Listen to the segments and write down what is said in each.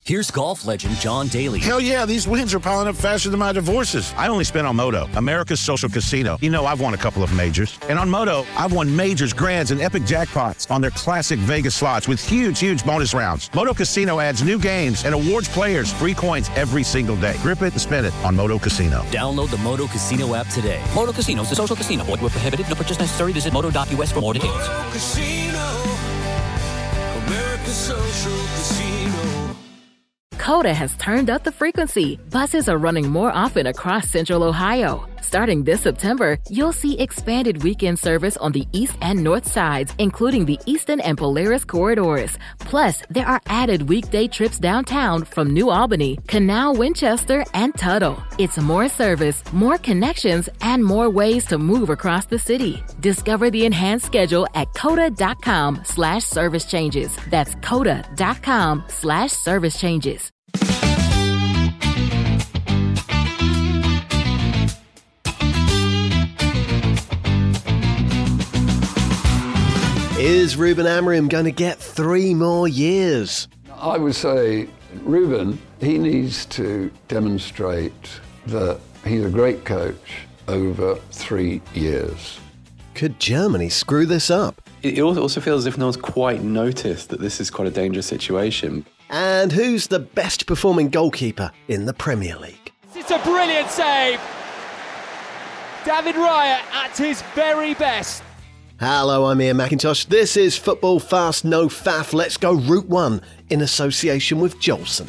Here's golf legend John Daly. Hell yeah, these wins are piling up faster than my divorces. I only spent on Moto, America's social casino. You know, I've won a couple of majors. And on Moto, I've won majors, grands, and epic jackpots on their classic Vegas slots with huge bonus rounds. Moto Casino adds new games and awards players free coins every single day. Grip it and spin it on Moto Casino. Download the Moto Casino app today. Moto Casino is a social casino. Void where prohibited. No purchase necessary. Visit moto.us for more details. Moto Casino, America's social casino. Coda has turned up the frequency. Buses are running more often across Central Ohio. Starting this September, you'll see expanded weekend service on the east and north sides, including the Eastern and Polaris corridors. Plus, there are added weekday trips downtown from New Albany, Canal, Winchester, and Tuttle. It's more service, more connections, and more ways to move across the city. Discover the enhanced schedule at coda.com/service changes. That's coda.com/service changes. Is Ruben Amorim going to get 3 more years? I would say Ruben, he needs to demonstrate that he's a great coach over 3 years. Could Germany screw this up? It also feels as if no one's quite noticed that this is quite a dangerous situation. And who's the best performing goalkeeper in the Premier League? It's a brilliant save. David Raya at his very best. Hello, I'm Ian McIntosh. This is Football Fast No Faff. Let's go Route 1 in association with Jolson.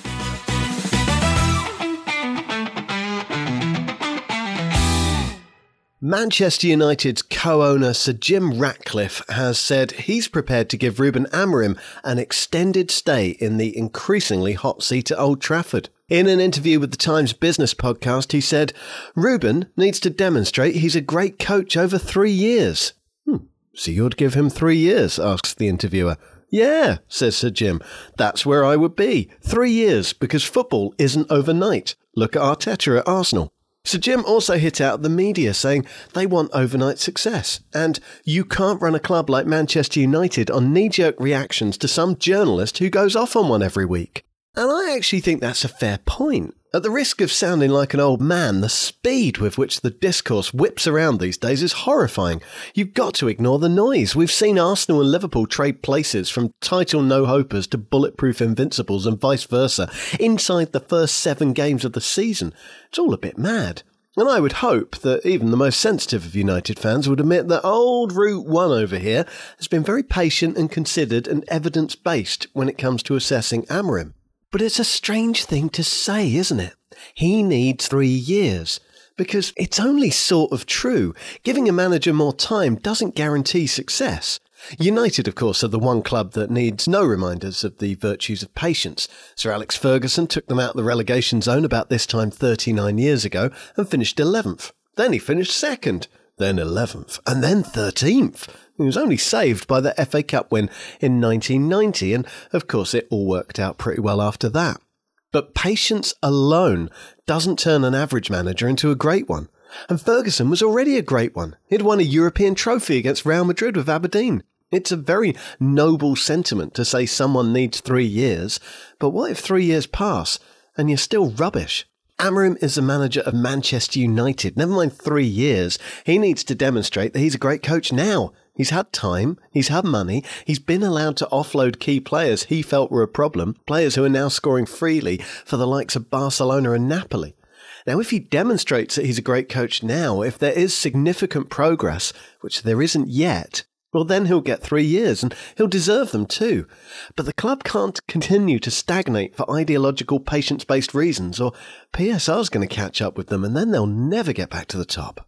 Manchester United's co-owner Sir Jim Ratcliffe has said he's prepared to give Ruben Amorim an extended stay in the increasingly hot seat at Old Trafford. In an interview with the Times Business podcast, he said, Ruben needs to demonstrate he's a great coach over 3 years. So you'd give him 3 years, asks the interviewer. Yeah, says Sir Jim. That's where I would be. 3 years, because football isn't overnight. Look at Arteta at Arsenal. Sir Jim also hit out the media, saying they want overnight success. And you can't run a club like Manchester United on knee-jerk reactions to some journalist who goes off on one every week. And I actually think that's a fair point. At the risk of sounding like an old man, the speed with which the discourse whips around these days is horrifying. You've got to ignore the noise. We've seen Arsenal and Liverpool trade places from title no-hopers to bulletproof invincibles and vice versa inside the first 7 games of the season. It's all a bit mad. And I would hope that even the most sensitive of United fans would admit that old Route 1 over here has been very patient and considered and evidence-based when it comes to assessing Amorim. But it's a strange thing to say, isn't it? He needs 3 years. Because it's only sort of true. Giving a manager more time doesn't guarantee success. United, of course, are the one club that needs no reminders of the virtues of patience. Sir Alex Ferguson took them out of the relegation zone about this time 39 years ago and finished 11th. Then he finished 2nd, then 11th, and then 13th. He was only saved by the FA Cup win in 1990, and of course it all worked out pretty well after that. But patience alone doesn't turn an average manager into a great one. And Ferguson was already a great one. He'd won a European trophy against Real Madrid with Aberdeen. It's a very noble sentiment to say someone needs 3 years, but what if 3 years pass and you're still rubbish? Amorim is the manager of Manchester United. Never mind 3 years. He needs to demonstrate that he's a great coach now. He's had time, he's had money, he's been allowed to offload key players he felt were a problem, players who are now scoring freely for the likes of Barcelona and Napoli. Now, if he demonstrates that he's a great coach now, if there is significant progress, which there isn't yet, well, then he'll get 3 years, and he'll deserve them too. But the club can't continue to stagnate for ideological, patience-based reasons, or PSR's going to catch up with them, and then they'll never get back to the top.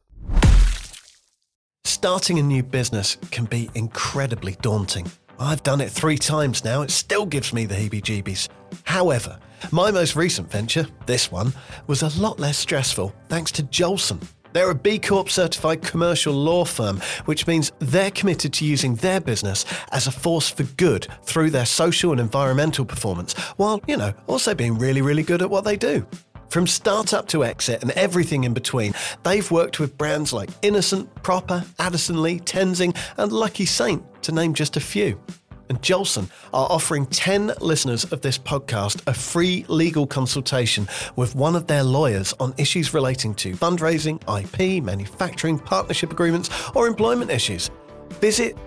Starting a new business can be incredibly daunting. I've done it 3 times now, it still gives me the heebie-jeebies. However, my most recent venture, this one, was a lot less stressful thanks to Jolson. They're a B Corp certified commercial law firm, which means they're committed to using their business as a force for good through their social and environmental performance, while, also being really, really good at what they do. From startup to exit and everything in between, they've worked with brands like Innocent, Proper, Addison Lee, Tenzing and Lucky Saint, to name just a few. and Jolson are offering 10 listeners of this podcast a free legal consultation with one of their lawyers on issues relating to fundraising, IP, manufacturing, partnership agreements, or employment issues. Visit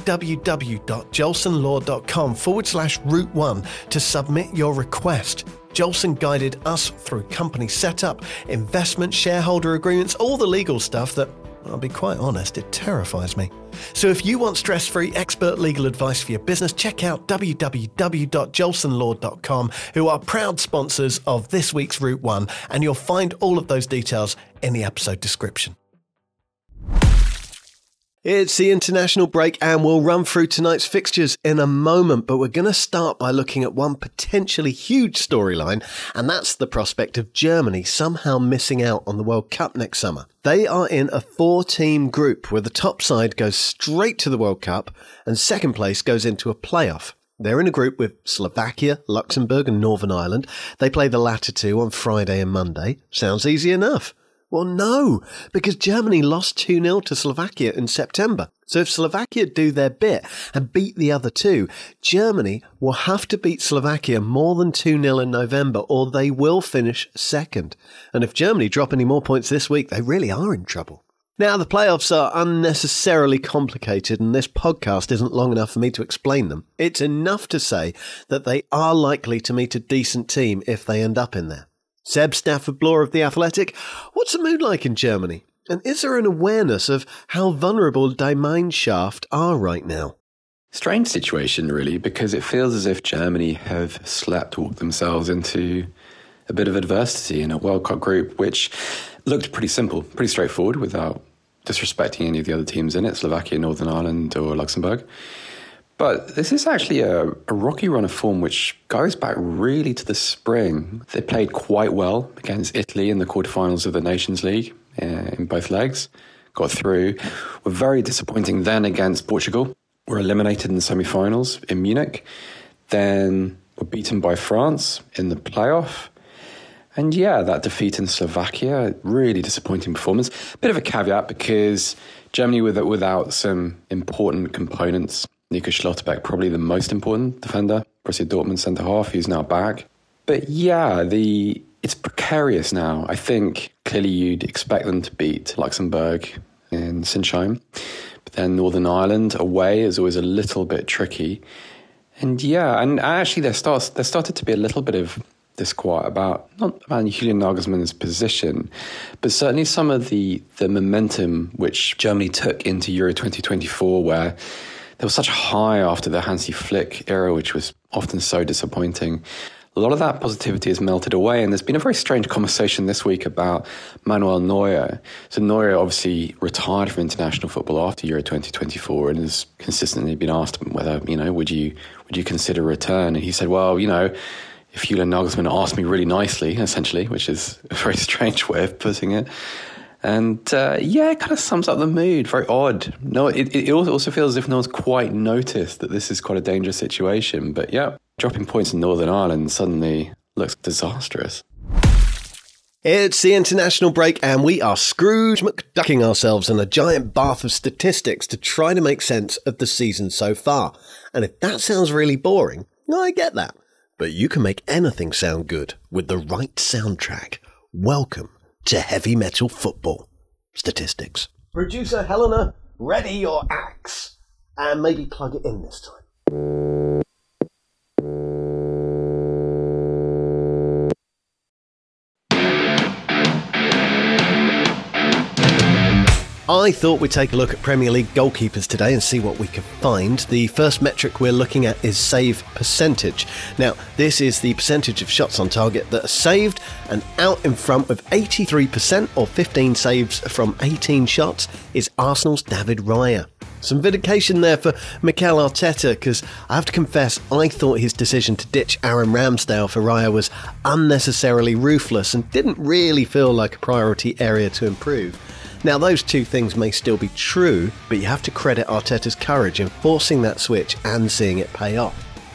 www.jolsonlaw.com/Route1 to submit your request. Jolson guided us through company setup, investment, shareholder agreements, all the legal stuff that, I'll be quite honest, it terrifies me. So if you want stress-free expert legal advice for your business, check out www.jolsonlaw.com, who are proud sponsors of this week's Route 1, and you'll find all of those details in the episode description. It's the international break and we'll run through tonight's fixtures in a moment, but we're going to start by looking at one potentially huge storyline, and that's the prospect of Germany somehow missing out on the World Cup next summer. They are in a 4-team group where the top side goes straight to the World Cup and second place goes into a playoff. They're in a group with Slovakia, Luxembourg and Northern Ireland. They play the latter two on Friday and Monday. Sounds easy enough. Well, no, because Germany lost 2-0 to Slovakia in September. So if Slovakia do their bit and beat the other two, Germany will have to beat Slovakia more than 2-0 in November or they will finish second. And if Germany drop any more points this week, they really are in trouble. Now, the playoffs are unnecessarily complicated and this podcast isn't long enough for me to explain them. It's enough to say that they are likely to meet a decent team if they end up in there. Seb Stafford-Bloor of The Athletic, what's the mood like in Germany? And is there an awareness of how vulnerable Die Mineshaft are right now? Strange situation, really, because it feels as if Germany have sleepwalked themselves into a bit of adversity in a World Cup group, which looked pretty simple, pretty straightforward, without disrespecting any of the other teams in it, Slovakia, Northern Ireland or Luxembourg. But this is actually a rocky run of form which goes back really to the spring. They played quite well against Italy in the quarterfinals of the Nations League in both legs, got through. Were very disappointing then against Portugal. Were eliminated in the semi-finals in Munich. Then were beaten by France in the playoff. And yeah, that defeat in Slovakia, really disappointing performance. Bit of a caveat because Germany without some important components. Nico Schlotterbeck, probably the most important defender. Borussia Dortmund centre-half, who's now back. But yeah, it's precarious now. I think clearly you'd expect them to beat Luxembourg in Sinsheim. But then Northern Ireland away is always a little bit tricky. And yeah, and actually there started to be a little bit of disquiet about, not about Julian Nagelsmann's position, but certainly some of the momentum which Germany took into Euro 2024, where there was such a high after the Hansi Flick era, which was often so disappointing. A lot of that positivity has melted away, and there's been a very strange conversation this week about Manuel Neuer. So Neuer obviously retired from international football after Euro 2024 and has consistently been asked whether, would you consider return? And he said, well, if Julian Nagelsmann asked me really nicely, essentially, which is a very strange way of putting it. And it kind of sums up the mood. Very odd. No, it also feels as if no one's quite noticed that this is quite a dangerous situation. But yeah, dropping points in Northern Ireland suddenly looks disastrous. It's the international break and we are Scrooge McDucking ourselves in a giant bath of statistics to try to make sense of the season so far. And if that sounds really boring, I get that. But you can make anything sound good with the right soundtrack. Welcome to Heavy Metal Football Statistics. Producer Helena, ready your axe. And maybe plug it in this time. I thought we'd take a look at Premier League goalkeepers today and see what we could find. The first metric we're looking at is save percentage. Now, this is the percentage of shots on target that are saved, and out in front with 83% or 15 saves from 18 shots is Arsenal's David Raya. Some vindication there for Mikel Arteta, because I have to confess I thought his decision to ditch Aaron Ramsdale for Raya was unnecessarily ruthless and didn't really feel like a priority area to improve. Now, those two things may still be true, but you have to credit Arteta's courage in forcing that switch and seeing it pay off.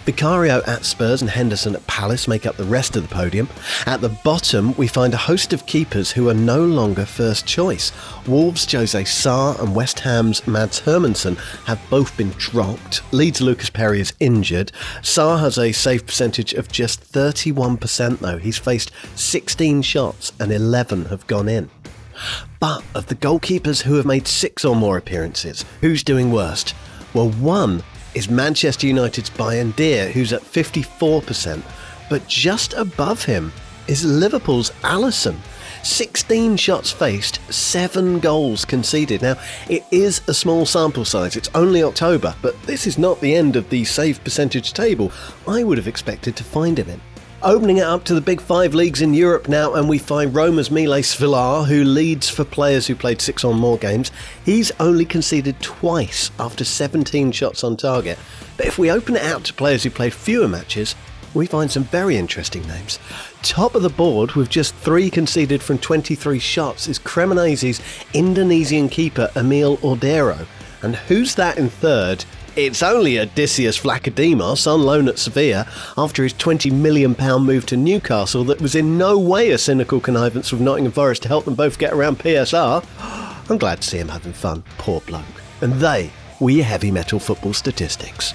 Vicario at Spurs and Henderson at Palace make up the rest of the podium. At the bottom, we find a host of keepers who are no longer first choice. Wolves' Jose Sarr and West Ham's Mads Hermansen have both been dropped. Leeds' Lucas Perry is injured. Sarr has a save percentage of just 31% though. He's faced 16 shots and 11 have gone in. But of the goalkeepers who have made 6 or more appearances, who's doing worst? Well, one is Manchester United's Bayern, who's at 54%, but just above him is Liverpool's Alisson. 16 shots faced, 7 goals conceded. Now, it is a small sample size, it's only October, but this is not the end of the save percentage table I would have expected to find him in. Opening it up to the big 5 leagues in Europe now, and we find Roma's Miles Svilar, who leads for players who played 6 or more games. He's only conceded twice after 17 shots on target. But if we open it out to players who played fewer matches, we find some very interesting names. Top of the board with just 3 conceded from 23 shots is Cremonese's Indonesian keeper Emil Ordero. And who's that in third? It's only Odysseus Vlachodimos on loan at Sevilla after his £20 million move to Newcastle that was in no way a cynical connivance with Nottingham Forest to help them both get around PSR. I'm glad to see him having fun, poor bloke. And they were your heavy metal football statistics.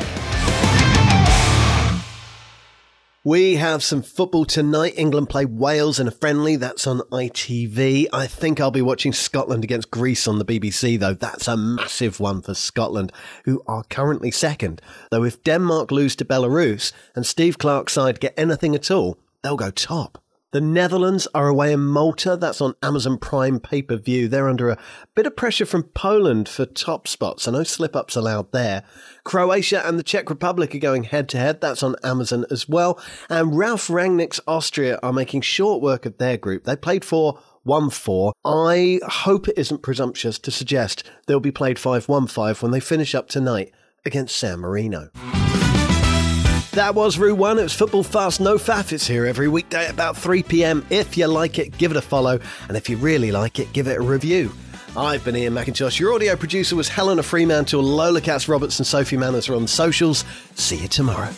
We have some football tonight. England play Wales in a friendly. That's on ITV. I think I'll be watching Scotland against Greece on the BBC, though. That's a massive one for Scotland, who are currently second. Though if Denmark lose to Belarus and Steve Clarke's side get anything at all, they'll go top. The Netherlands are away in Malta. That's on Amazon Prime pay-per-view. They're under a bit of pressure from Poland for top spots, so no slip-ups allowed there. Croatia and the Czech Republic are going head-to-head. That's on Amazon as well. And Ralf Rangnick's Austria are making short work of their group. They played 4-1-4. I hope it isn't presumptuous to suggest they'll be played 5-1-5 when they finish up tonight against San Marino. That was Route 1. It was Football Fast No Faff. It's here every weekday at about 3 p.m. If you like it, give it a follow. And if you really like it, give it a review. I've been Ian McIntosh. Your audio producer was Helena Fremantle. Lola Katz-Roberts and Sophie Manners are on the socials. See you tomorrow.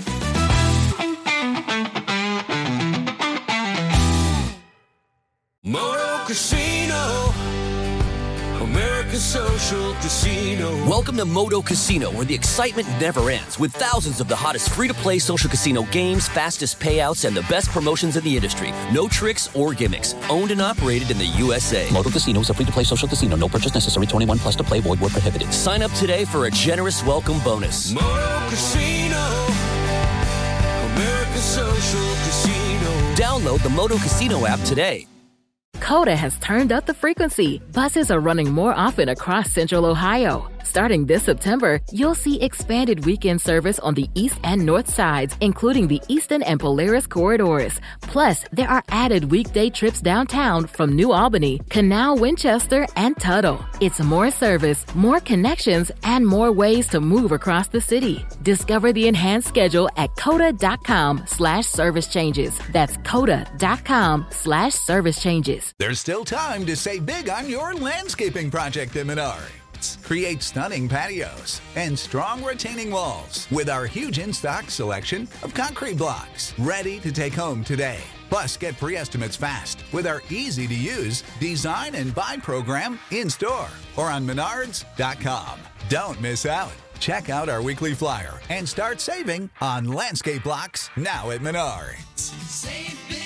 Moto Casino, America's social casino. Welcome to Moto Casino, where the excitement never ends, with thousands of the hottest free-to-play social casino games, fastest payouts, and the best promotions in the industry. No tricks or gimmicks. Owned and operated in the USA. Moto Casino is a free-to-play social casino. No purchase necessary. 21 plus to play. Void where prohibited. Sign up today for a generous welcome bonus. Moto Casino, America's social casino. Download the Moto Casino app today. Coda has turned up the frequency. Buses are running more often across Central Ohio. Starting this September, you'll see expanded weekend service on the east and north sides, including the Eastern and Polaris corridors. Plus, there are added weekday trips downtown from New Albany, Canal, Winchester, and Tuttle. It's more service, more connections, and more ways to move across the city. Discover the enhanced schedule at coda.com/service changes. That's coda.com/service changes. There's still time to save big on your landscaping project at Menards. Create stunning patios and strong retaining walls with our huge in-stock selection of concrete blocks ready to take home today. Plus, get free estimates fast with our easy-to-use design and buy program in-store or on Menards.com. Don't miss out. Check out our weekly flyer and start saving on landscape blocks now at Menards. Save big